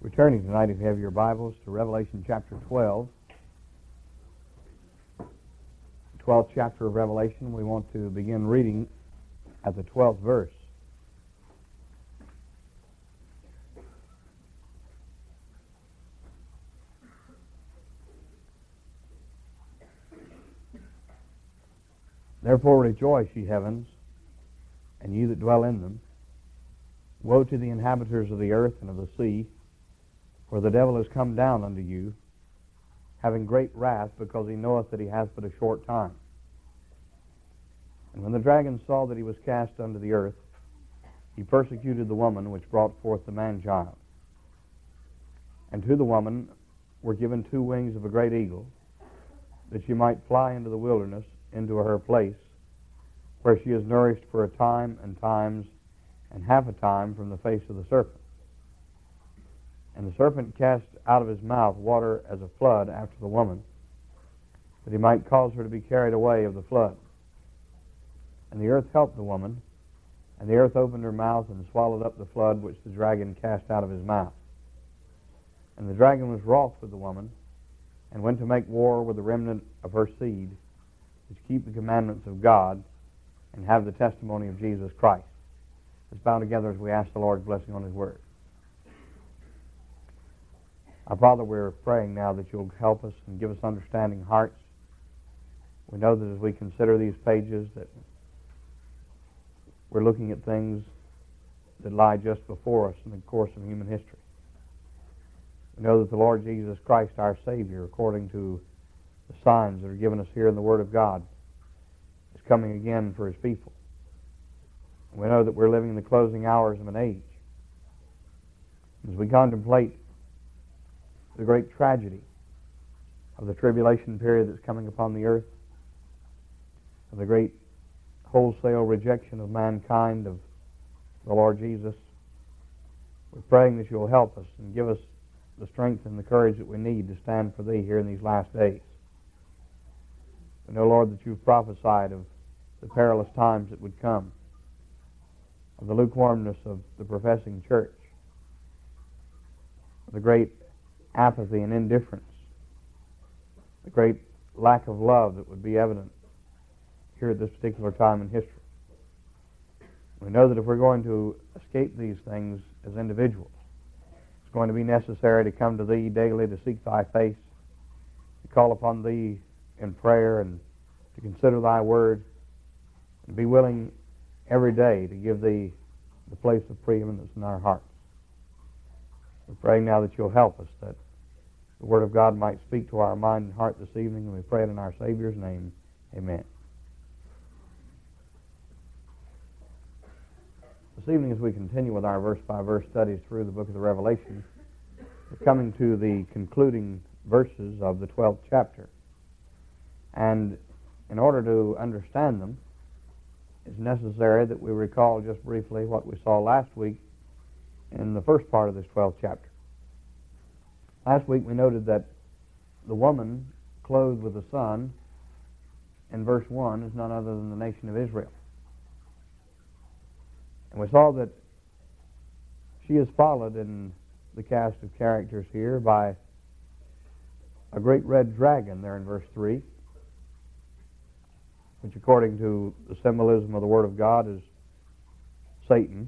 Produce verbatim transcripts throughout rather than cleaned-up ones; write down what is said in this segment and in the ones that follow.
We're turning tonight, if you have your Bibles, to Revelation chapter twelve. The twelfth chapter of Revelation. We want to begin reading at the twelfth verse. Therefore rejoice, ye heavens, and ye that dwell in them. Woe to the inhabitants of the earth and of the sea, for the devil is come down unto you, having great wrath, because he knoweth that he hath but a short time. And when the dragon saw that he was cast unto the earth, he persecuted the woman which brought forth the man-child. And to the woman were given two wings of a great eagle, that she might fly into the wilderness, into her place, where she is nourished for a time and times and half a time from the face of the serpent. And the serpent cast out of his mouth water as a flood after the woman, that he might cause her to be carried away of the flood. And the earth helped the woman, and the earth opened her mouth and swallowed up the flood which the dragon cast out of his mouth. And the dragon was wroth with the woman, and went to make war with the remnant of her seed, which keep the commandments of God, and have the testimony of Jesus Christ. Let's bow together as we ask the Lord's blessing on His Word. Our Father, we're praying now that You'll help us and give us understanding hearts. We know that as we consider these pages that we're looking at things that lie just before us in the course of human history. We know that the Lord Jesus Christ, our Savior, according to the signs that are given us here in the Word of God, is coming again for His people. We know that we're living in the closing hours of an age. As we contemplate the great tragedy of the tribulation period that's coming upon the earth, of the great wholesale rejection of mankind of the Lord Jesus, we're praying that You'll help us and give us the strength and the courage that we need to stand for Thee here in these last days. We know, Lord, that You've prophesied of the perilous times that would come, of the lukewarmness of the professing church, of the great apathy and indifference, the great lack of love that would be evident here at this particular time in history. We know that if we're going to escape these things as individuals, it's going to be necessary to come to Thee daily, to seek Thy face, to call upon Thee in prayer, and to consider Thy Word, and be willing every day to give Thee the place of preeminence in our hearts. We're praying now that You'll help us, that the Word of God might speak to our mind and heart this evening, and we pray it in our Savior's name. Amen. This evening, as we continue with our verse-by-verse studies through the book of the Revelation, we're coming to the concluding verses of the twelfth chapter. And in order to understand them, it's necessary that we recall just briefly what we saw last week in the first part of this twelfth chapter. Last week we noted that the woman clothed with the sun in verse one is none other than the nation of Israel. And we saw that she is followed in the cast of characters here by a great red dragon there in verse three, which according to the symbolism of the Word of God is Satan,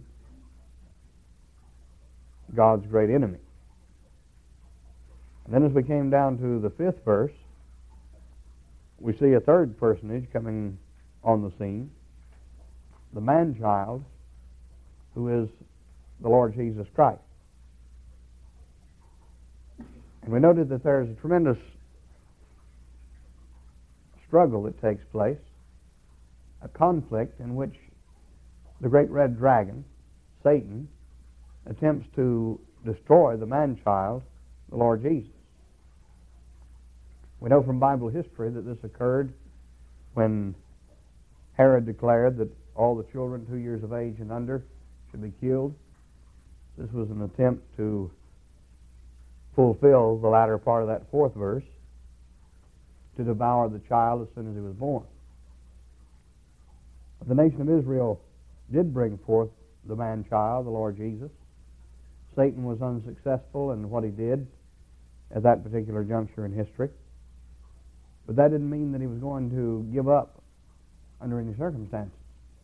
God's great enemy. And then as we came down to the fifth verse, we see a third personage coming on the scene, the man-child, who is the Lord Jesus Christ. And we noted that there is a tremendous struggle that takes place, a conflict in which the great red dragon, Satan, attempts to destroy the man-child, the Lord Jesus. We know from Bible history that this occurred when Herod declared that all the children two years of age and under should be killed. This was an attempt to fulfill the latter part of that fourth verse, to devour the child as soon as he was born. But the nation of Israel did bring forth the man-child, the Lord Jesus, Satan was unsuccessful in what he did at that particular juncture in history. But that didn't mean that he was going to give up under any circumstances.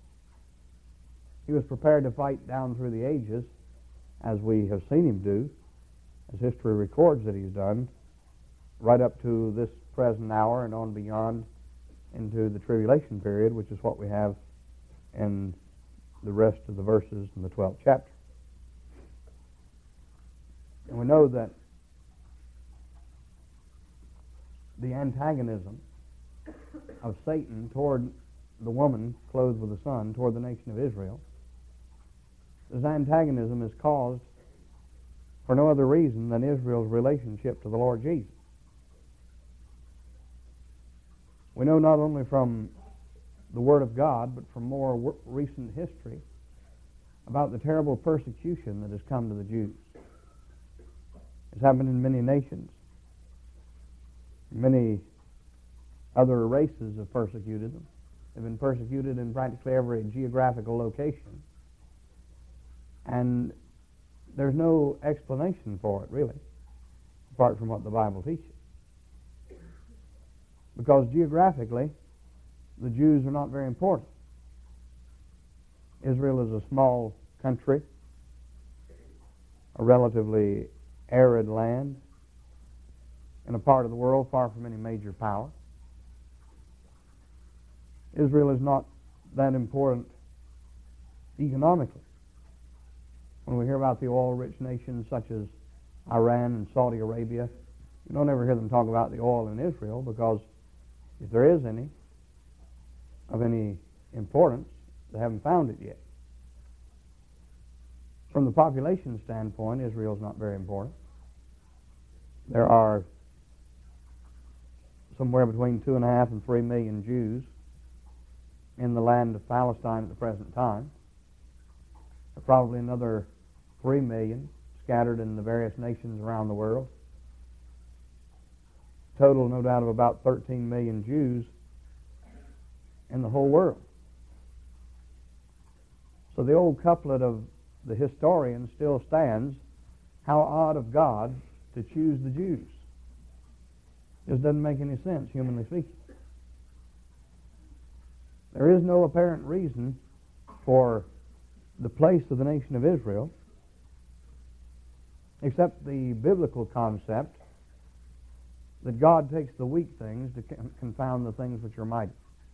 He was prepared to fight down through the ages, as we have seen him do, as history records that he's done, right up to this present hour and on beyond into the tribulation period, which is what we have in the rest of the verses in the twelfth chapter. And we know that the antagonism of Satan toward the woman clothed with the sun, toward the nation of Israel, this antagonism is caused for no other reason than Israel's relationship to the Lord Jesus. We know not only from the Word of God, but from more w- recent history about the terrible persecution that has come to the Jews. It's happened in many nations. Many other races have persecuted them. They've been persecuted in practically every geographical location. And there's no explanation for it, really, apart from what the Bible teaches. Because geographically, the Jews are not very important. Israel is a small country, a relatively arid land, in a part of the world far from any major power. Israel is not that important economically. When we hear about the oil-rich nations such as Iran and Saudi Arabia, you don't ever hear them talk about the oil in Israel, because if there is any of any importance, they haven't found it yet. From the population standpoint, Israel is not very important. There are somewhere between two and a half and three million Jews in the land of Palestine at the present time. There are probably another three million scattered in the various nations around the world. Total, no doubt, of about thirteen million Jews in the whole world. So the old couplet of the historian still stands: how odd of God to choose the Jews. Just doesn't make any sense, humanly speaking. There is no apparent reason for the place of the nation of Israel except the biblical concept that God takes the weak things to confound the things which are mighty.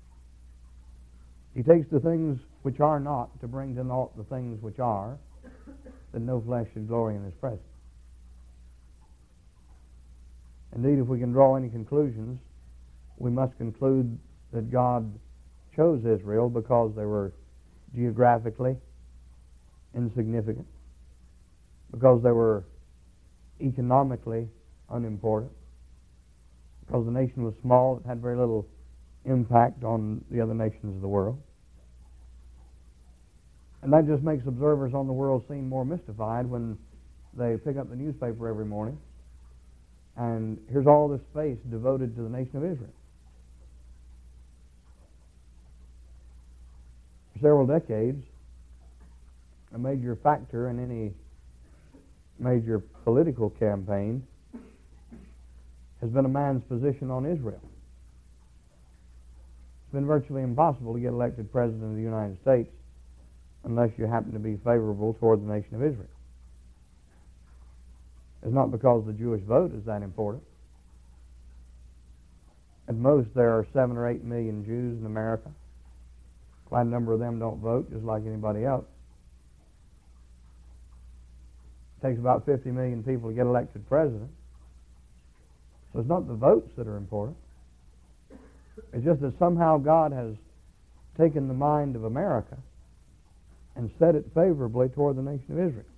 He takes the things which are not to bring to naught the things which are, that no flesh should glory in His presence. Indeed, if we can draw any conclusions, we must conclude that God chose Israel because they were geographically insignificant, because they were economically unimportant, because the nation was small, it had very little impact on the other nations of the world. And that just makes observers on the world seem more mystified when they pick up the newspaper every morning and here's all this space devoted to the nation of Israel. For several decades, a major factor in any major political campaign has been a man's position on Israel. It's been virtually impossible to get elected president of the United States unless you happen to be favorable toward the nation of Israel. It's not because the Jewish vote is that important. At most, there are seven or eight million Jews in America. Quite a number of them don't vote, just like anybody else. It takes about fifty million people to get elected president. So it's not the votes that are important. It's just that somehow God has taken the mind of America and set it favorably toward the nation of Israel.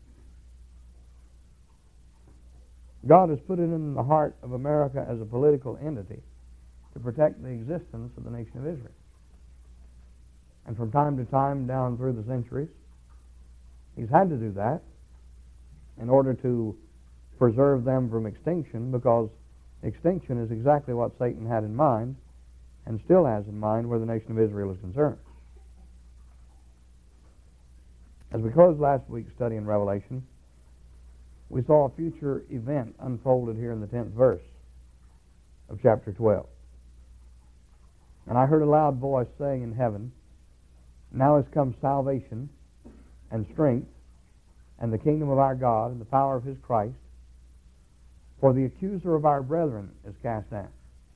God has put it in the heart of America as a political entity to protect the existence of the nation of Israel. And from time to time down through the centuries, He's had to do that in order to preserve them from extinction, because extinction is exactly what Satan had in mind and still has in mind where the nation of Israel is concerned. As we closed last week's study in Revelation, we saw a future event unfolded here in the tenth verse of chapter twelve. And I heard a loud voice saying in heaven, now has come salvation and strength and the kingdom of our God and the power of his Christ, for the accuser of our brethren is cast down,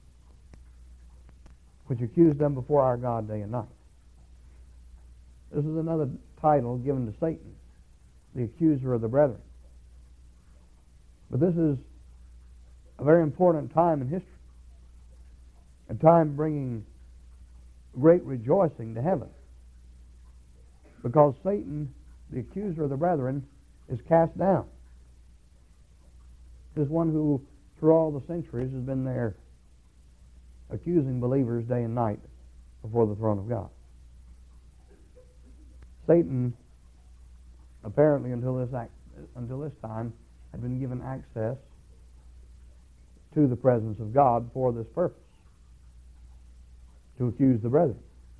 which accused them before our God day and night. This is another title given to Satan, the accuser of the brethren. But this is a very important time in history, a time bringing great rejoicing to heaven, because Satan, the accuser of the brethren, is cast down. This one who, through all the centuries, has been there accusing believers day and night before the throne of God. Satan, apparently until this act, until this time, had been given access to the presence of God for this purpose, to accuse the brethren.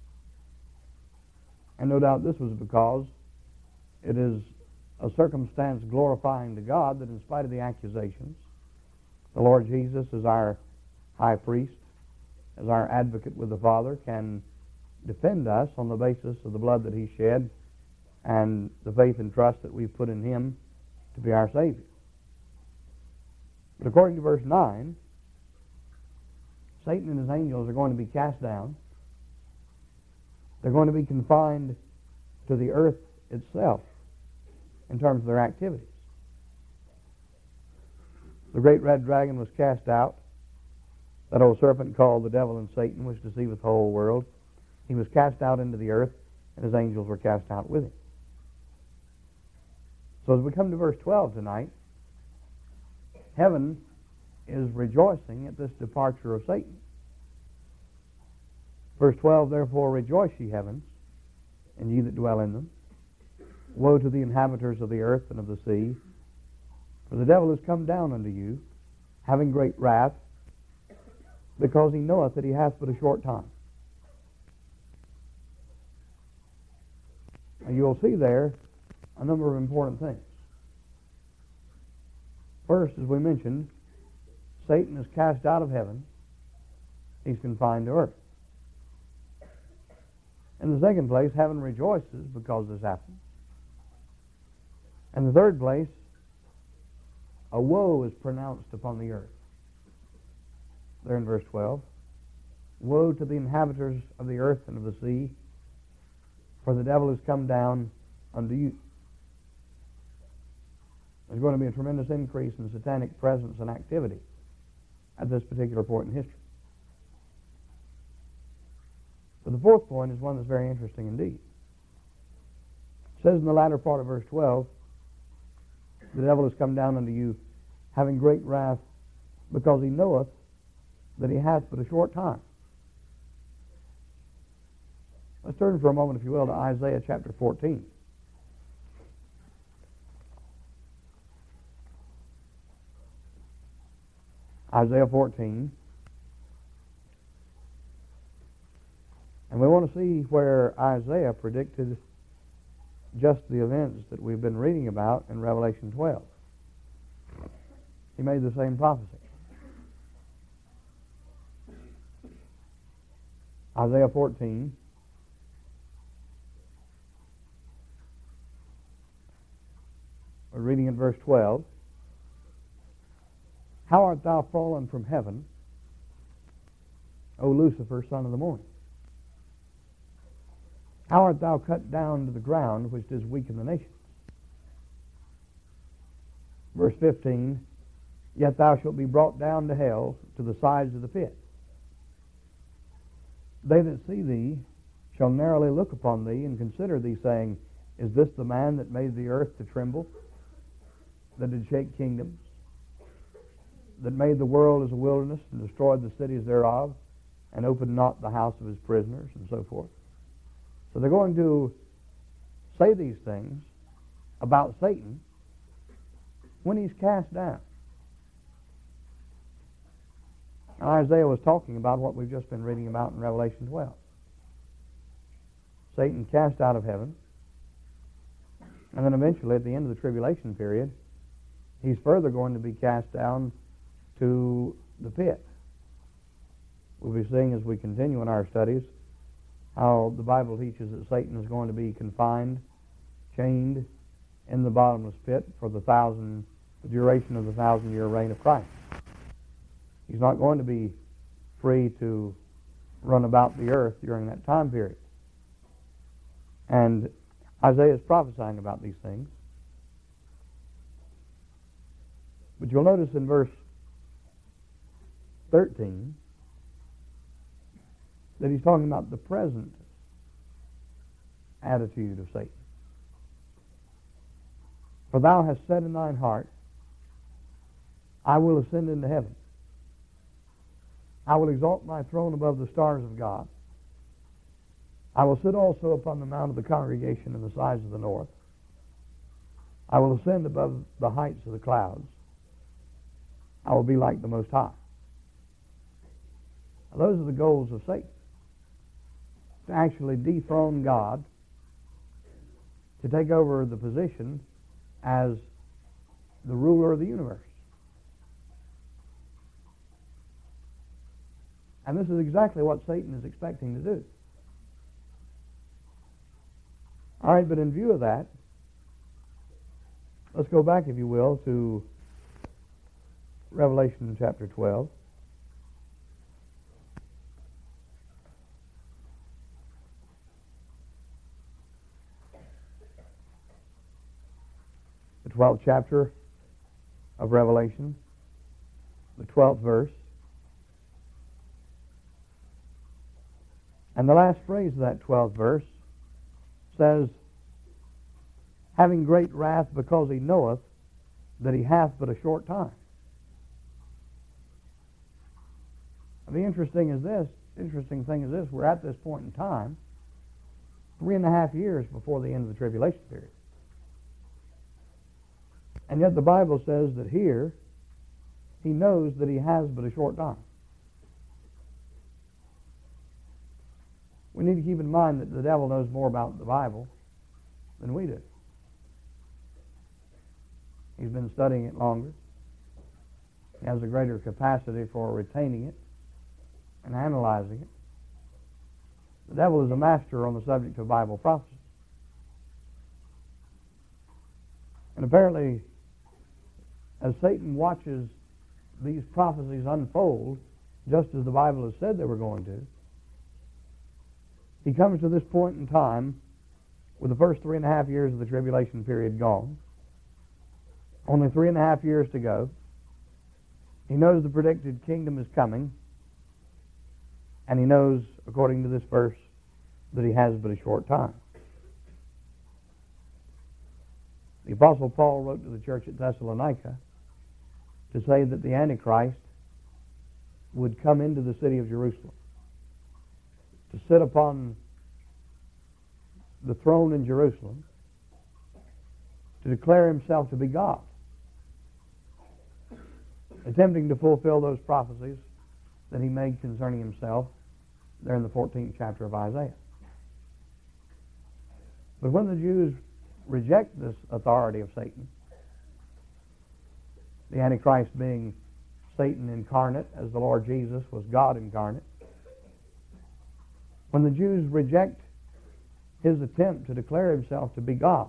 And no doubt this was because it is a circumstance glorifying to God that in spite of the accusations, the Lord Jesus, as our high priest, as our advocate with the Father, can defend us on the basis of the blood that he shed and the faith and trust that we've put in him to be our Savior. But according to verse nine, Satan and his angels are going to be cast down. They're going to be confined to the earth itself in terms of their activities. The great red dragon was cast out, that old serpent called the devil and Satan, which deceiveth the whole world. He was cast out into the earth, and his angels were cast out with him. So as we come to verse twelve tonight, heaven is rejoicing at this departure of Satan. Verse twelve, therefore rejoice, ye heavens, and ye that dwell in them. Woe to the inhabitants of the earth and of the sea, for the devil is come down unto you, having great wrath, because he knoweth that he hath but a short time. And you'll see there a number of important things. First, as we mentioned, Satan is cast out of heaven. He's confined to earth. In the second place, heaven rejoices because this happens. In the third place, a woe is pronounced upon the earth. There in verse twelve. Woe to the inhabitants of the earth and of the sea, for the devil is come down unto you. There's going to be a tremendous increase in satanic presence and activity at this particular point in history. But the fourth point is one that's very interesting indeed. It says in the latter part of verse twelve, the devil is come down unto you, having great wrath, because he knoweth that he hath but a short time. Let's turn for a moment, if you will, to Isaiah chapter fourteen. Isaiah fourteen. And we want to see where Isaiah predicted just the events that we've been reading about in Revelation twelve. He made the same prophecy. Isaiah fourteen. We're reading in verse twelve. How art thou fallen from heaven, O Lucifer, son of the morning? How art thou cut down to the ground, which does weaken the nations? Verse fifteen, yet thou shalt be brought down to hell, to the sides of the pit. They that see thee shall narrowly look upon thee, and consider thee, saying, is this the man that made the earth to tremble, that did shake kingdoms, that made the world as a wilderness, and destroyed the cities thereof, and opened not the house of his prisoners, and so forth? So they're going to say these things about Satan when he's cast down. And Isaiah was talking about what we've just been reading about in Revelation twelve. Satan cast out of heaven, and then eventually at the end of the tribulation period, he's further going to be cast down to the pit. We'll be seeing as we continue in our studies how the Bible teaches that Satan is going to be confined, chained in the bottomless pit for the thousand, the duration of the thousand-year reign of Christ. He's not going to be free to run about the earth during that time period. And Isaiah is prophesying about these things. But you'll notice in verse thirteen that he's talking about the present attitude of Satan. For thou hast said in thine heart, I will ascend into heaven. I will exalt my throne above the stars of God. I will sit also upon the mount of the congregation in the sides of the north. I will ascend above the heights of the clouds. I will be like the Most High. Now, those are the goals of Satan. To actually dethrone God, to take over the position as the ruler of the universe. And this is exactly what Satan is expecting to do. All right, but in view of that, let's go back, if you will, to Revelation chapter twelve. The twelfth chapter of Revelation, the twelfth verse. And the last phrase of that twelfth verse says, having great wrath because he knoweth that he hath but a short time. And the interesting is this, interesting thing is this, we're at this point in time, three and a half years before the end of the tribulation period. And yet the Bible says that here, he knows that he has but a short time. We need to keep in mind that the devil knows more about the Bible than we do. He's been studying it longer. He has a greater capacity for retaining it and analyzing it. The devil is a master on the subject of Bible prophecy. And apparently, as Satan watches these prophecies unfold, just as the Bible has said they were going to, he comes to this point in time with the first three and a half years of the tribulation period gone. Only three and a half years to go. He knows the predicted kingdom is coming. And he knows, according to this verse, that he has but a short time. The Apostle Paul wrote to the church at Thessalonica to say that the Antichrist would come into the city of Jerusalem to sit upon the throne in Jerusalem to declare himself to be God, attempting to fulfill those prophecies that he made concerning himself there in the fourteenth chapter of Isaiah. But when the Jews reject this authority of Satan, the Antichrist being Satan incarnate, as the Lord Jesus was God incarnate, when the Jews reject his attempt to declare himself to be God,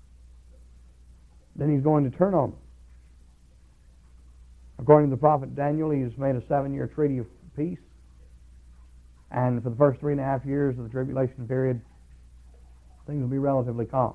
then he's going to turn on them. According to the prophet Daniel, he has made a seven-year treaty of peace, and for the first three and a half years of the tribulation period, things will be relatively calm.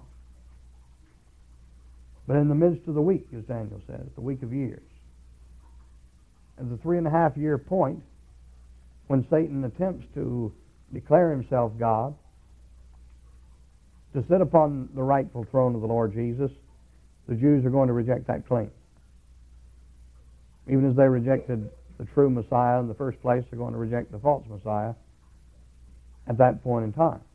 But in the midst of the week, as Daniel says, the week of years, at the three and a half year point, when Satan attempts to declare himself God, to sit upon the rightful throne of the Lord Jesus, the Jews are going to reject that claim. Even as they rejected the true Messiah in the first place, they're going to reject the false Messiah at that point in time.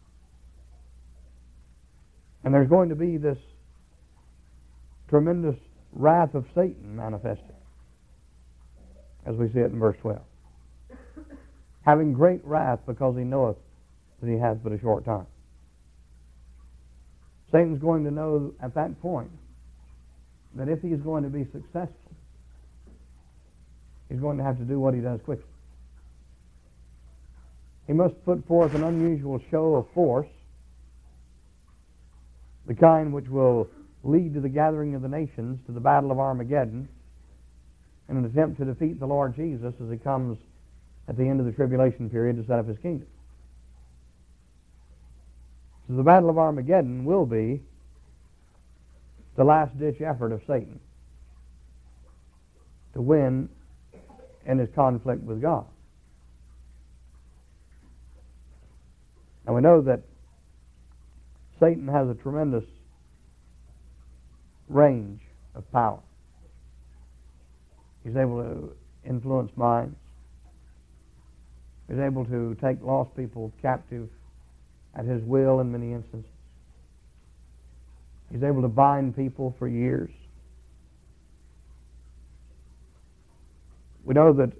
And there's going to be this tremendous wrath of Satan manifested, as we see it in verse twelve. Having great wrath because he knoweth that he hath but a short time. Satan's going to know at that point that if he's going to be successful, he's going to have to do what he does quickly. He must put forth an unusual show of force, the kind which will lead to the gathering of the nations, to the battle of Armageddon, in an attempt to defeat the Lord Jesus as he comes at the end of the tribulation period to set up his kingdom. So the battle of Armageddon will be the last-ditch effort of Satan to win in his conflict with God. And we know that Satan has a tremendous range of power. He's able to influence minds. He's able to take lost people captive at his will in many instances. He's able to bind people for years. We know that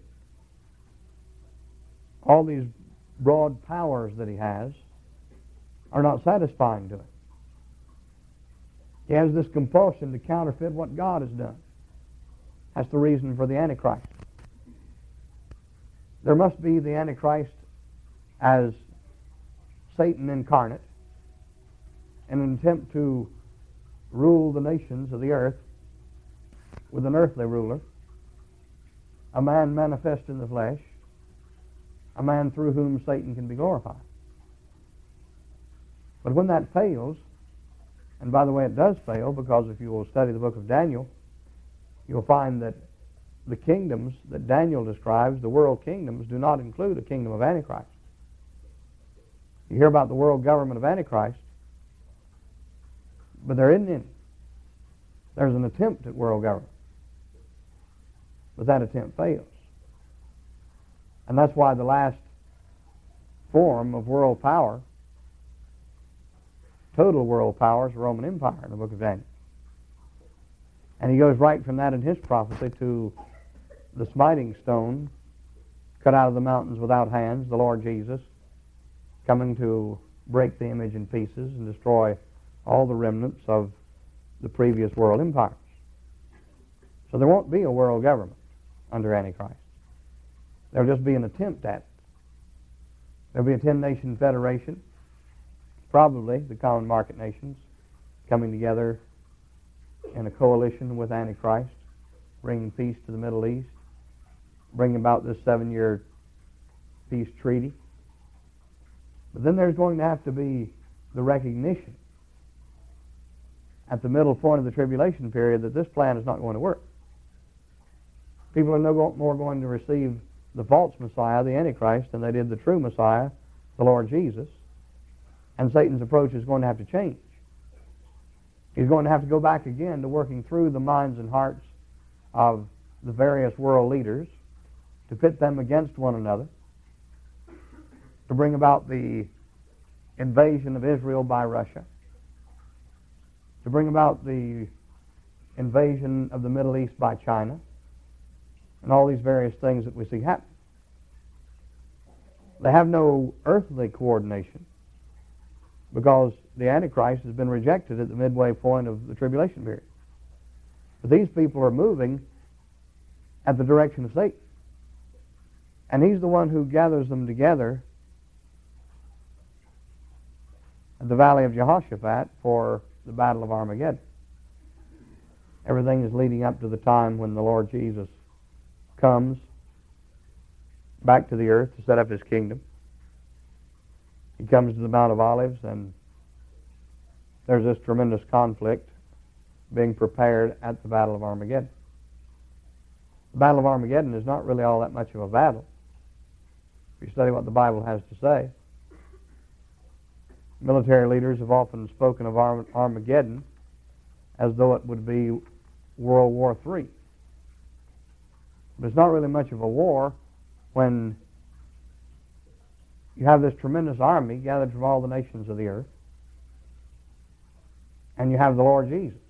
all these broad powers that he has are not satisfying to him. He has this compulsion to counterfeit what God has done. That's the reason for the Antichrist. There must be the Antichrist as Satan incarnate in an attempt to rule the nations of the earth with an earthly ruler, a man manifest in the flesh, a man through whom Satan can be glorified. But when that fails, and by the way it does fail, because if you will study the book of Daniel, you'll find that the kingdoms that Daniel describes, the world kingdoms, do not include a kingdom of Antichrist. You hear about the world government of Antichrist, but there isn't any. There's an attempt at world government, but that attempt fails. And that's why the last form of world power, total world power, is the Roman Empire in the book of Daniel. And he goes right from that in his prophecy to the smiting stone cut out of the mountains without hands, the Lord Jesus, coming to break the image in pieces and destroy all the remnants of the previous world empires. So there won't be a world government under Antichrist. There'll just be an attempt at it. There'll be a ten-nation federation, probably the common market nations, coming together in a coalition with Antichrist, bringing peace to the Middle East, bringing about this seven-year peace treaty. But then there's going to have to be the recognition at the middle point of the tribulation period that this plan is not going to work. People are no more going to receive the false Messiah, the Antichrist, than they did the true Messiah, the Lord Jesus. And Satan's approach is going to have to change. He's going to have to go back again to working through the minds and hearts of the various world leaders to pit them against one another, to bring about the invasion of Israel by Russia, to bring about the invasion of the Middle East by China, and all these various things that we see happen. They have no earthly coordination because the Antichrist has been rejected at the midway point of the tribulation period. But these people are moving at the direction of Satan. And he's the one who gathers them together at the valley of Jehoshaphat for the battle of Armageddon. Everything is leading up to the time when the Lord Jesus comes back to the earth to set up his kingdom. He comes to the Mount of Olives, and there's this tremendous conflict being prepared at the Battle of Armageddon. The Battle of Armageddon is not really all that much of a battle. If you study what the Bible has to say, military leaders have often spoken of Armageddon as though it would be World War Three. But it's not really much of a war when you have this tremendous army gathered from all the nations of the earth, and you have the Lord Jesus.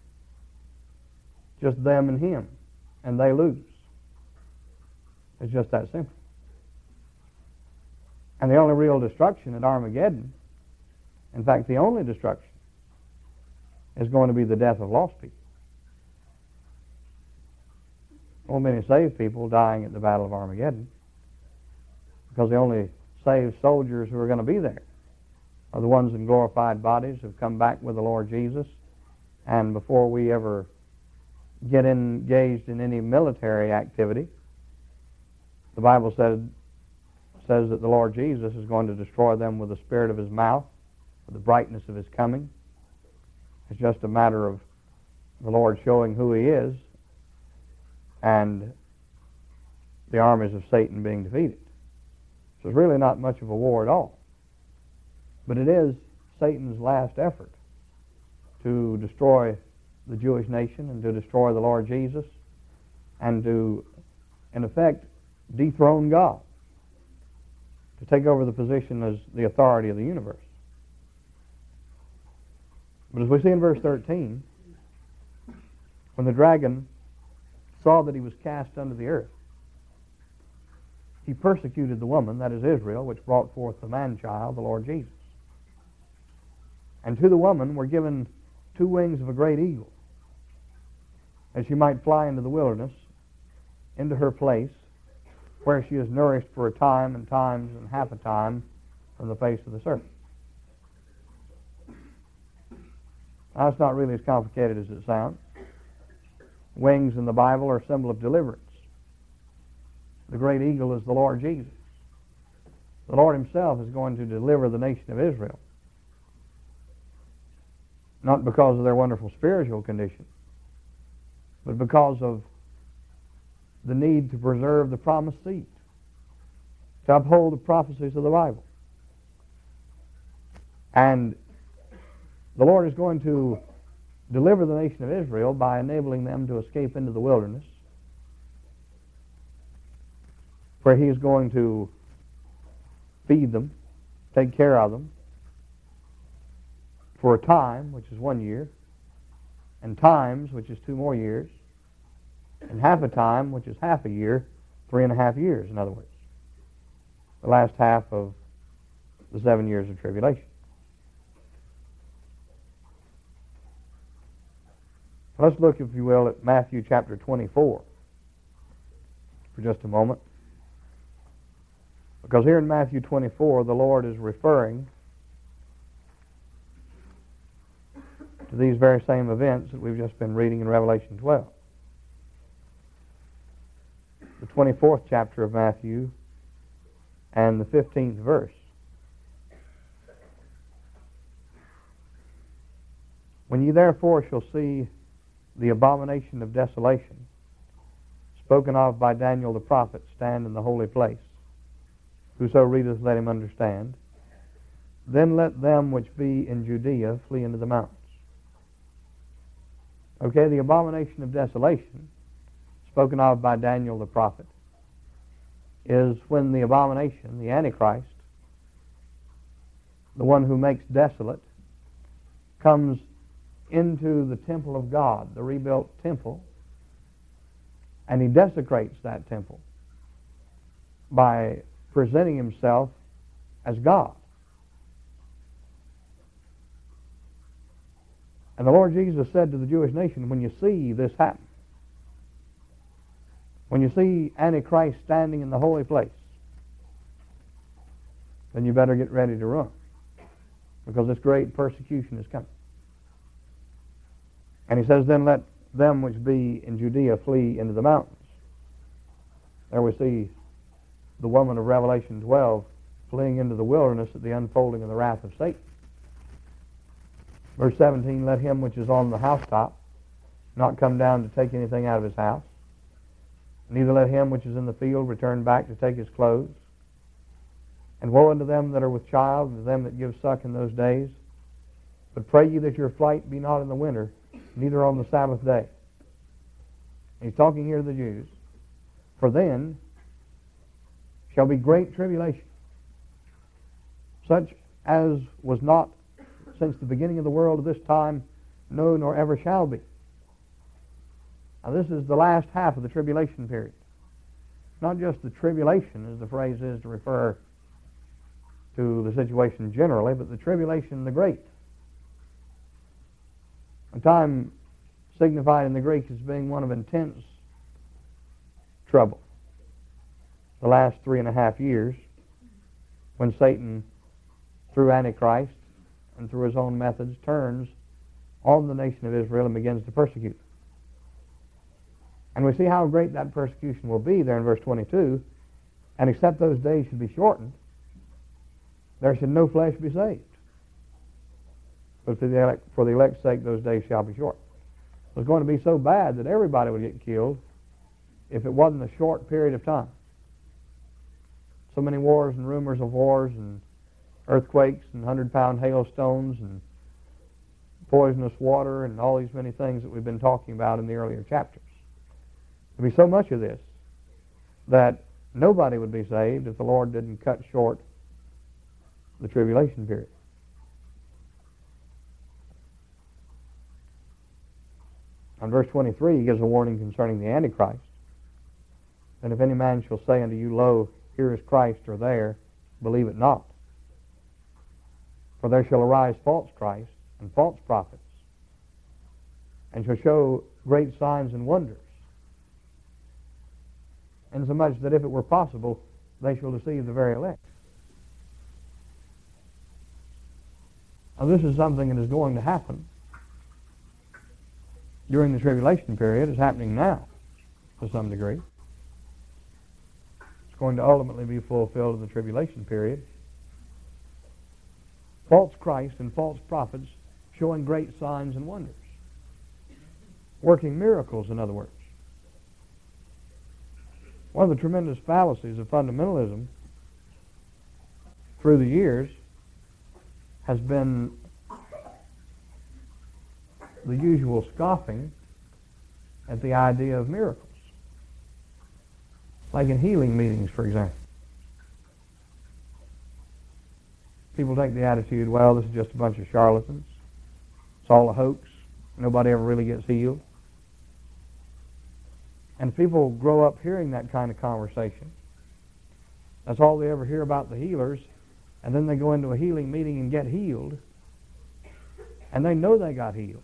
Just them and him, and they lose. It's just that simple. And the only real destruction at Armageddon, in fact, the only destruction, is going to be the death of lost people. won't be any saved people dying at the Battle of Armageddon, because the only saved soldiers who are going to be there are the ones in glorified bodies who've come back with the Lord Jesus. And before we ever get engaged in any military activity, the Bible said, says that the Lord Jesus is going to destroy them with the spirit of His mouth, with the brightness of His coming. It's just a matter of the Lord showing who He is and the armies of Satan being defeated. So it's really not much of a war at all. But it is Satan's last effort to destroy the Jewish nation and to destroy the Lord Jesus and to, in effect, dethrone God, to take over the position as the authority of the universe. But as we see in verse thirteen, when the dragon saw that he was cast unto the earth, he persecuted the woman, that is Israel, which brought forth the man-child, the Lord Jesus. And to the woman were given two wings of a great eagle, that she might fly into the wilderness, into her place, where she is nourished for a time and times and half a time from the face of the serpent. Now, it's not really as complicated as it sounds. Wings in the Bible are a symbol of deliverance. The great eagle is the Lord Jesus. The Lord Himself is going to deliver the nation of Israel, not because of their wonderful spiritual condition, but because of the need to preserve the promised seed, to uphold the prophecies of the Bible. And the Lord is going to deliver the nation of Israel by enabling them to escape into the wilderness, where He is going to feed them, take care of them, for a time, which is one year, and times, which is two more years, and half a time, which is half a year, three and a half years, in other words. The last half of the seven years of tribulation. Let's look, if you will, at Matthew chapter twenty-four for just a moment. Because here in Matthew twenty-four, the Lord is referring to these very same events that we've just been reading in Revelation twelve. The twenty-fourth chapter of Matthew and the fifteenth verse. When ye therefore shall see the abomination of desolation, spoken of by Daniel the prophet, stand in the holy place, whoso readeth, let him understand. Then let them which be in Judea flee into the mountains. Okay, the abomination of desolation, spoken of by Daniel the prophet, is when the abomination, the Antichrist, the one who makes desolate, comes into the temple of God, the rebuilt temple, and he desecrates that temple by presenting himself as God. And the Lord Jesus said to the Jewish nation, when you see this happen, when you see Antichrist standing in the holy place, then you better get ready to run, because this great persecution is coming. And he says, then let them which be in Judea flee into the mountains. There we see the woman of Revelation twelve fleeing into the wilderness at the unfolding of the wrath of Satan. Verse seventeen, let him which is on the housetop not come down to take anything out of his house, neither let him which is in the field return back to take his clothes. And woe unto them that are with child, and to them that give suck in those days. But pray ye that your flight be not in the winter, neither on the Sabbath day. And he's talking here to the Jews. For then shall be great tribulation, such as was not since the beginning of the world to this time, no, nor ever shall be. Now this is the last half of the tribulation period. Not just the tribulation, as the phrase is to refer to the situation generally, but the tribulation, the great. A time signified in the Greek as being one of intense trouble. The last three and a half years, when Satan, through Antichrist and through his own methods, turns on the nation of Israel and begins to persecute them. And we see how great that persecution will be there in verse twenty-two. And except those days should be shortened, there should no flesh be saved. But for the, elect, for the elect's sake, those days shall be short. It was going to be so bad that everybody would get killed if it wasn't a short period of time. So many wars and rumors of wars and earthquakes and hundred-pound hailstones and poisonous water and all these many things that we've been talking about in the earlier chapters. There'd be so much of this that nobody would be saved if the Lord didn't cut short the tribulation period. On verse twenty-three, he gives a warning concerning the Antichrist. And if any man shall say unto you, Lo, here is Christ, or there, believe it not. For there shall arise false Christs and false prophets, and shall show great signs and wonders, insomuch that if it were possible, they shall deceive the very elect. Now this is something that is going to happen during the tribulation period. It's happening now to some degree. It's going to ultimately be fulfilled in the tribulation period. False Christ and false prophets showing great signs and wonders. Working miracles, in other words. One of the tremendous fallacies of fundamentalism through the years has been the usual scoffing at the idea of miracles. Like in healing meetings, for example. People take the attitude, well, this is just a bunch of charlatans. It's all a hoax. Nobody ever really gets healed. And people grow up hearing that kind of conversation. That's all they ever hear about the healers. And then they go into a healing meeting and get healed. And they know they got healed.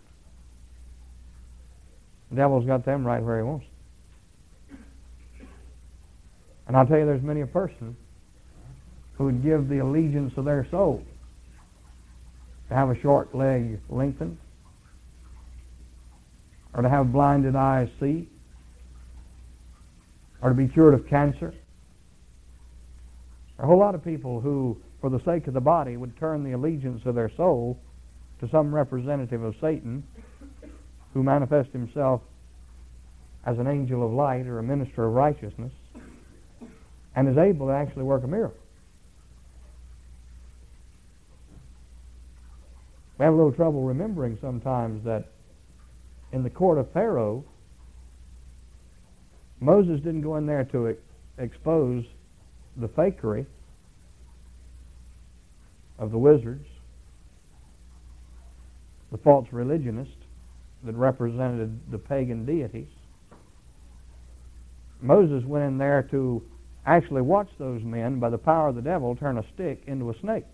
The devil's got them right where he wants them. And I'll tell you, there's many a person who would give the allegiance of their soul to have a short leg lengthened, or to have blinded eyes see, or to be cured of cancer. There are a whole lot of people who, for the sake of the body, would turn the allegiance of their soul to some representative of Satan who manifests himself as an angel of light or a minister of righteousness and is able to actually work a miracle. We have a little trouble remembering sometimes that in the court of Pharaoh, Moses didn't go in there to ex- expose the fakery of the wizards, the false religionists that represented the pagan deities. Moses went in there to actually watch those men, by the power of the devil, turn a stick into a snake.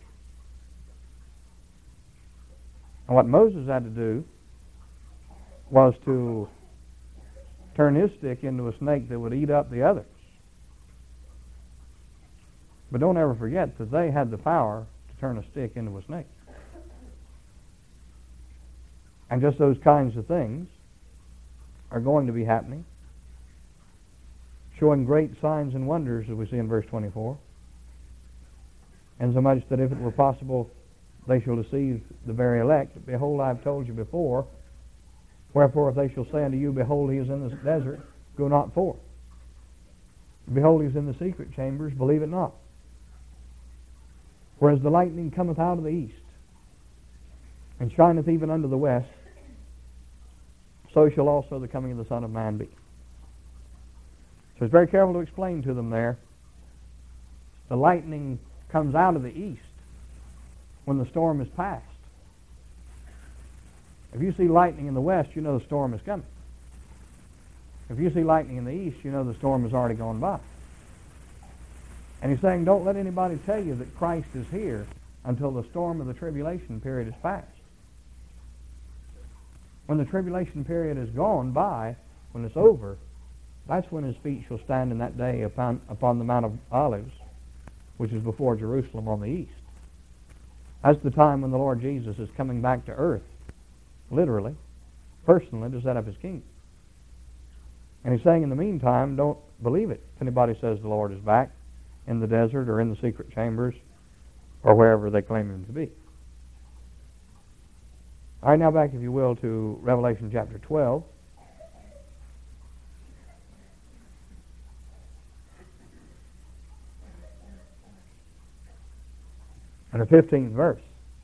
And what Moses had to do was to turn his stick into a snake that would eat up the others. But don't ever forget that they had the power to turn a stick into a snake. And just those kinds of things are going to be happening, showing great signs and wonders, as we see in verse twenty-four. And so much that if it were possible, they shall deceive the very elect. Behold, I have told you before. Wherefore, if they shall say unto you, Behold, he is in the desert, go not forth. Behold, he is in the secret chambers, believe it not. Whereas the lightning cometh out of the east, and shineth even unto the west, so shall also the coming of the Son of Man be. So it's very careful to explain to them there. The lightning comes out of the east when the storm is past. If you see lightning in the west, you know the storm is coming. If you see lightning in the east, you know the storm has already gone by. And he's saying, don't let anybody tell you that Christ is here until the storm of the tribulation period is past. When the tribulation period is gone by, when it's over, That's when his feet shall stand in that day upon, upon the Mount of Olives, which is before Jerusalem on the east. That's the time when the Lord Jesus is coming back to earth, literally, personally, to set up his kingdom. And he's saying in the meantime, don't believe it. If anybody says the Lord is back in the desert or in the secret chambers or wherever they claim him to be. All right, now back, if you will, to Revelation chapter twelve. And the fifteenth verse.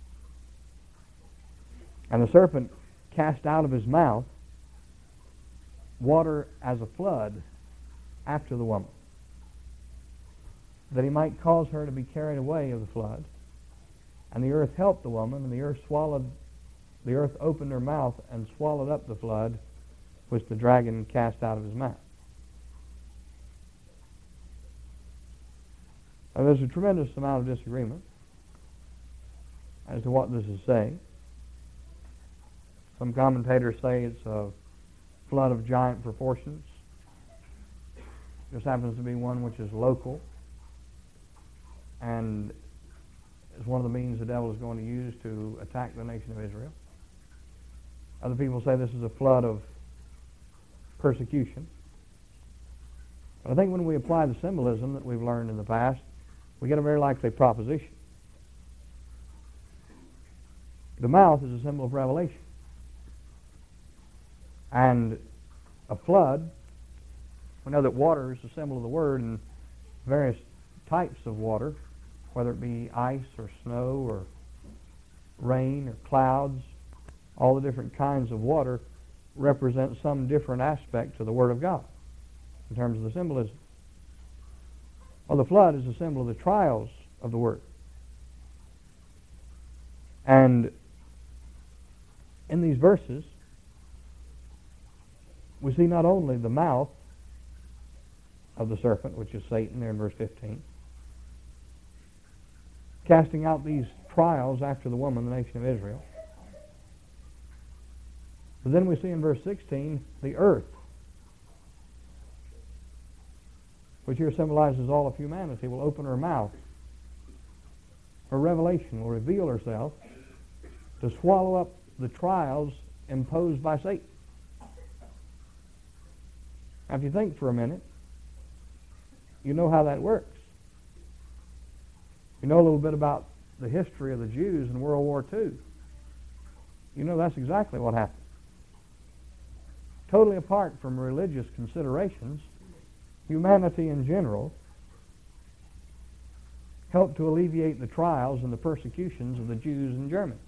And the serpent cast out of his mouth water as a flood after the woman, that he might cause her to be carried away of the flood. And the earth helped the woman, and the earth swallowed, the earth opened her mouth and swallowed up the flood which the dragon cast out of his mouth. Now, there's a tremendous amount of disagreement as to what this is saying. Some commentators say it's a flood of giant proportions. This happens to be one which is local and is one of the means the devil is going to use to attack the nation of Israel. Other people say this is a flood of persecution. But I think when we apply the symbolism that we've learned in the past, we get a very likely proposition. The mouth is a symbol of revelation. And a flood, we know that water is a symbol of the Word, and various types of water, whether it be ice or snow or rain or clouds, all the different kinds of water represent some different aspect to the Word of God in terms of the symbolism. Well, the flood is a symbol of the trials of the Word. And in these verses, we see not only the mouth of the serpent, which is Satan there in verse fifteen, casting out these trials after the woman, the nation of Israel. But then we see in verse sixteen the earth, which here symbolizes all of humanity, will open her mouth. Her revelation will reveal herself to swallow up the trials imposed by Satan. Now, if you think for a minute, you know how that works. You know a little bit about the history of the Jews in World War Two. You know that's exactly what happened. Totally apart from religious considerations, humanity in general helped to alleviate the trials and the persecutions of the Jews in Germany.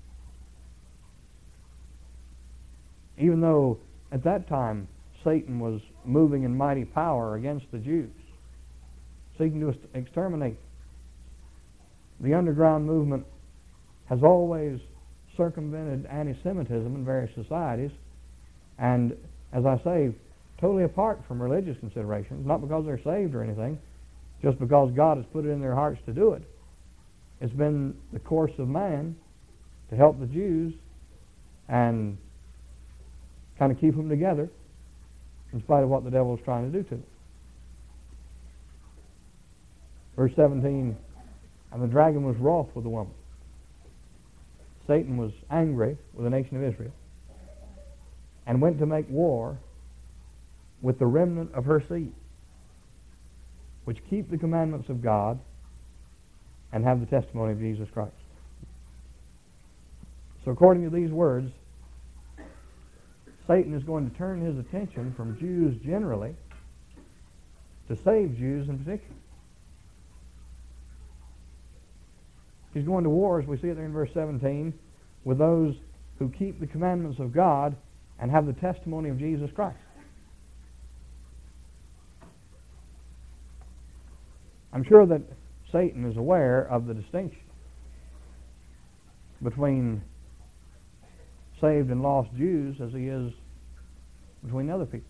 Even though at that time Satan was moving in mighty power against the Jews, seeking to exterminate them. The underground movement has always circumvented anti-Semitism in various societies, and as I say, totally apart from religious considerations, not because they're saved or anything, just because God has put it in their hearts to do it. It's been the course of man to help the Jews and kind of keep them together in spite of what the devil is trying to do to them. Verse seventeen, and the dragon was wroth with the woman. Satan was angry with the nation of Israel and went to make war with the remnant of her seed, which keep the commandments of God and have the testimony of Jesus Christ. So according to these words, Satan is going to turn his attention from Jews generally to save Jews in particular. He's going to war, as we see it there in verse seventeen, with those who keep the commandments of God and have the testimony of Jesus Christ. I'm sure that Satan is aware of the distinction between saved and lost Jews as he is between other people.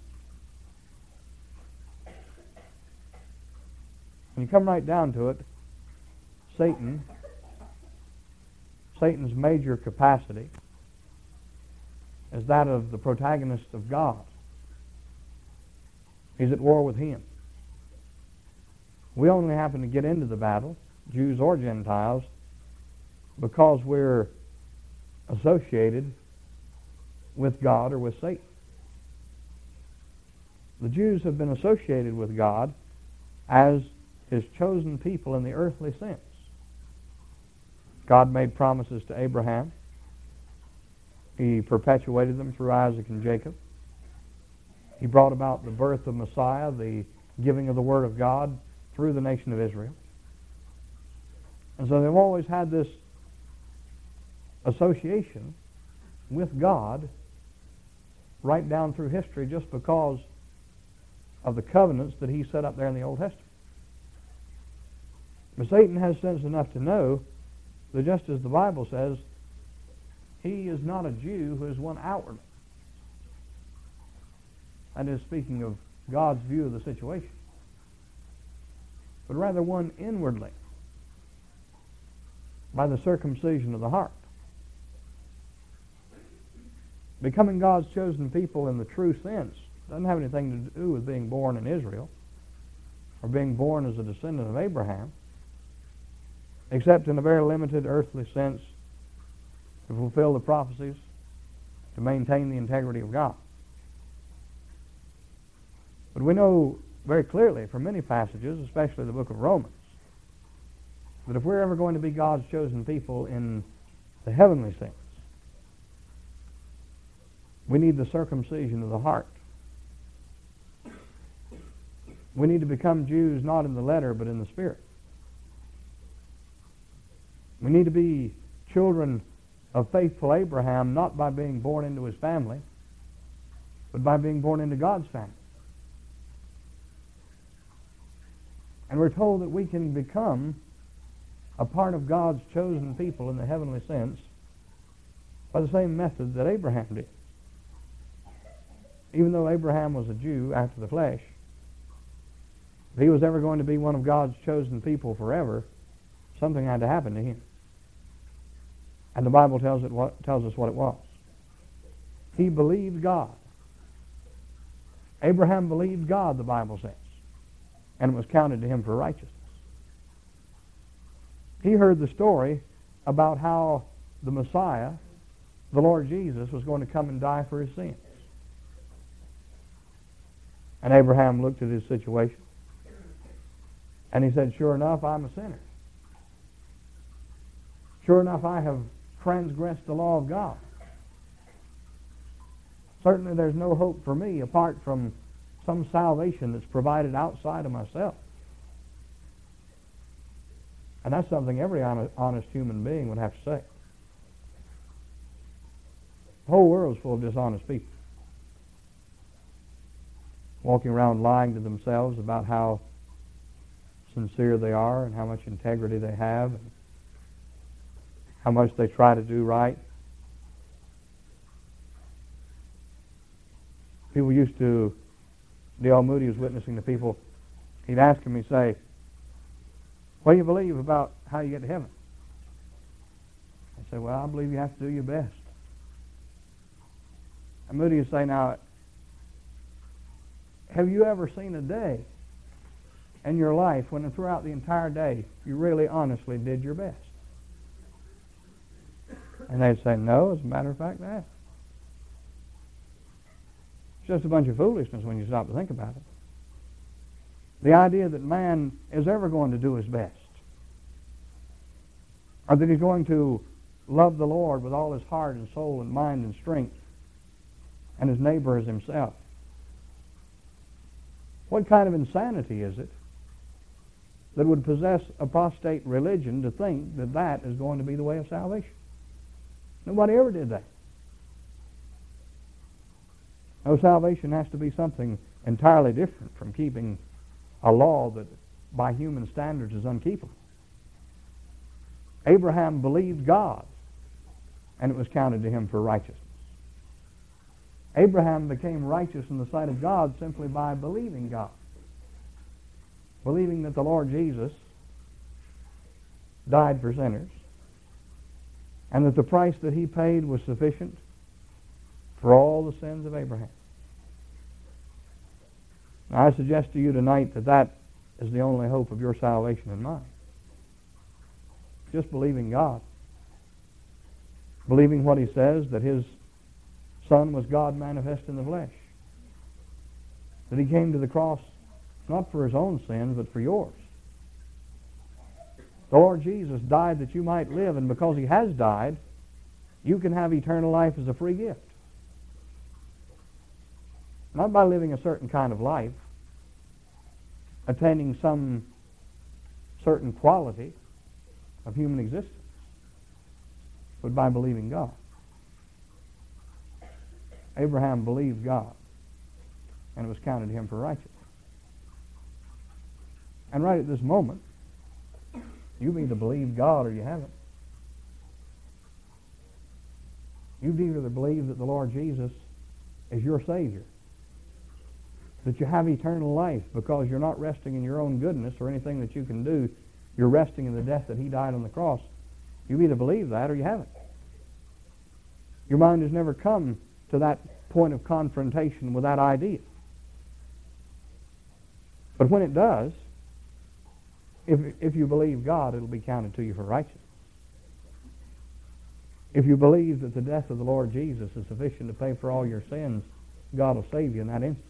When you come right down to it, Satan, Satan's major capacity is that of the protagonist of God. He's at war with him. We only happen to get into the battle, Jews or Gentiles, because we're associated with God or with Satan. The Jews have been associated with God as His chosen people in the earthly sense. God made promises to Abraham. He perpetuated them through Isaac and Jacob. He brought about the birth of Messiah, the giving of the Word of God through the nation of Israel. And so they've always had this association with God right down through history just because of the covenants that He set up there in the Old Testament. But Satan has sense enough to know that just as the Bible says, he is not a Jew who is one outwardly. That is speaking of God's view of the situation. But rather one inwardly, by the circumcision of the heart. Becoming God's chosen people in the true sense doesn't have anything to do with being born in Israel or being born as a descendant of Abraham, except in a very limited earthly sense to fulfill the prophecies, to maintain the integrity of God. But we know very clearly from many passages, especially the book of Romans, that if we're ever going to be God's chosen people in the heavenly sense, we need the circumcision of the heart. We need to become Jews not in the letter but in the spirit. We need to be children of faithful Abraham not by being born into his family, but by being born into God's family. And we're told that we can become a part of God's chosen people in the heavenly sense by the same method that Abraham did. Even though Abraham was a Jew after the flesh, if he was ever going to be one of God's chosen people forever, something had to happen to him. And the Bible tells it what tells us what it was. He believed God. Abraham believed God, the Bible says, and it was counted to him for righteousness. He heard the story about how the Messiah, the Lord Jesus, was going to come and die for his sins. And Abraham looked at his situation, and he said, sure enough, I'm a sinner. Sure enough, I have transgressed the law of God. Certainly there's no hope for me apart from some salvation that's provided outside of myself. And that's something every honest human being would have to say. The whole world's full of dishonest people, walking around lying to themselves about how sincere they are and how much integrity they have and how much they try to do right. People used to, D L Moody was witnessing to people, he'd ask them, he'd say, what do you believe about how you get to heaven? I'd say, well, I believe you have to do your best. And Moody would say, now, have you ever seen a day in your life when throughout the entire day you really honestly did your best? And they'd say, no, as a matter of fact, that. It's just a bunch of foolishness when you stop to think about it. The idea that man is ever going to do his best, or that he's going to love the Lord with all his heart and soul and mind and strength, and his neighbor as himself. What kind of insanity is it that would possess apostate religion to think that that is going to be the way of salvation? Nobody ever did that. No, salvation has to be something entirely different from keeping a law that by human standards is unkeepable. Abraham believed God, and it was counted to him for righteousness. Abraham became righteous in the sight of God simply by believing God. Believing that the Lord Jesus died for sinners, and that the price that he paid was sufficient for all the sins of Abraham. Now, I suggest to you tonight that that is the only hope of your salvation and mine. Just believing God. Believing what He says, that His Son was God manifest in the flesh. That He came to the cross not for His own sins, but for yours. The Lord Jesus died that you might live, and because He has died, you can have eternal life as a free gift. Not by living a certain kind of life, attaining some certain quality of human existence, but by believing God. Abraham believed God, and it was counted to him for righteousness. And right at this moment, you've either believed God or you haven't. You've either believed that the Lord Jesus is your Savior, that you have eternal life because you're not resting in your own goodness or anything that you can do. You're resting in the death that He died on the cross. You've either believed that or you haven't. Your mind has never come to that point of confrontation with that idea. But when it does, if, if you believe God, it'll be counted to you for righteousness. If you believe that the death of the Lord Jesus is sufficient to pay for all your sins, God will save you in that instant.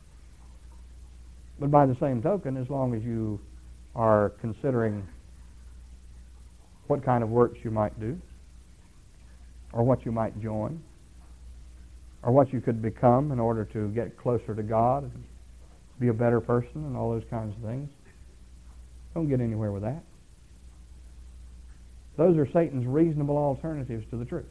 But by the same token, as long as you are considering what kind of works you might do, or what you might join, or what you could become in order to get closer to God and be a better person and all those kinds of things, don't get anywhere with that. Those are Satan's reasonable alternatives to the truth.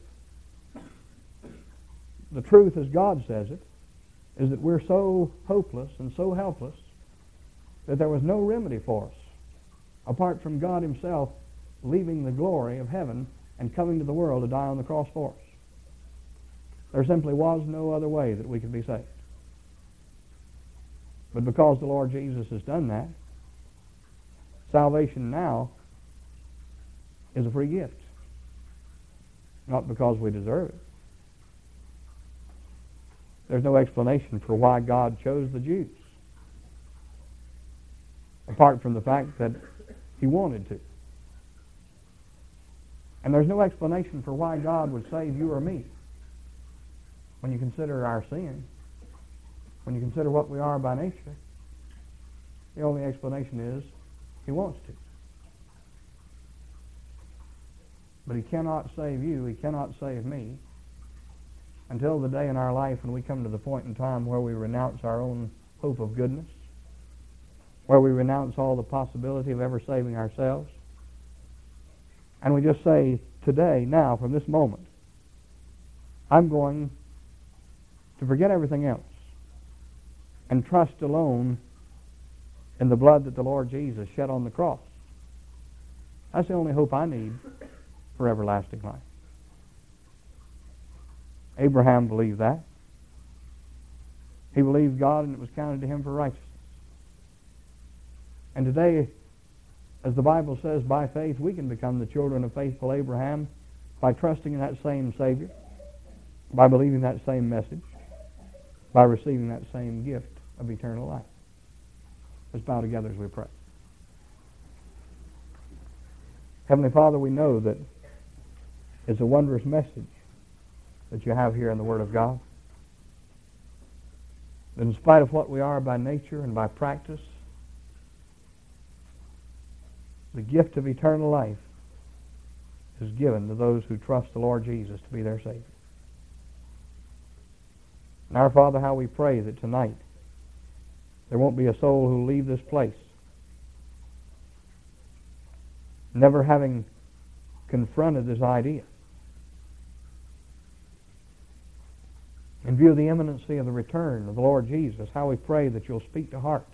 The truth, as God says it, is that we're so hopeless and so helpless that there was no remedy for us apart from God Himself leaving the glory of heaven and coming to the world to die on the cross for us. There simply was no other way that we could be saved. But because the Lord Jesus has done that, salvation now is a free gift. Not because we deserve it. There's no explanation for why God chose the Jews, apart from the fact that He wanted to. And there's no explanation for why God would save you or me when you consider our sin, when you consider what we are by nature. The only explanation is He wants to. But He cannot save you, He cannot save me, until the day in our life when we come to the point in time where we renounce our own hope of goodness, where we renounce all the possibility of ever saving ourselves, and we just say, today, now, from this moment, I'm going to forget everything else and trust alone in the blood that the Lord Jesus shed on the cross. That's the only hope I need for everlasting life. Abraham believed that. He believed God, and it was counted to him for righteousness. And today, as the Bible says, by faith we can become the children of faithful Abraham by trusting in that same Savior, by believing that same message, by receiving that same gift of eternal life. Let's bow together as we pray. Heavenly Father, we know that it's a wondrous message that you have here in the Word of God. That in spite of what we are by nature and by practice, the gift of eternal life is given to those who trust the Lord Jesus to be their Savior. And our Father, how we pray that tonight there won't be a soul who will leave this place never having confronted this idea. In view of the imminency of the return of the Lord Jesus, how we pray that you'll speak to hearts,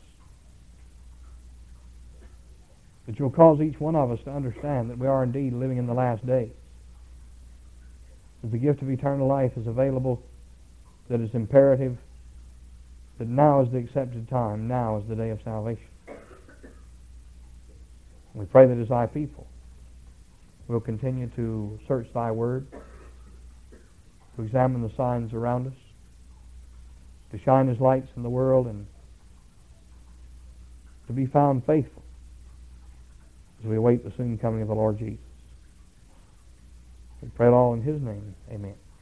that you'll cause each one of us to understand that we are indeed living in the last days, that the gift of eternal life is available, that it's imperative, that now is the accepted time, now is the day of salvation. We pray that as thy people, we'll continue to search thy word, to examine the signs around us, to shine as lights in the world, and to be found faithful as we await the soon coming of the Lord Jesus. We pray it all in His name. Amen.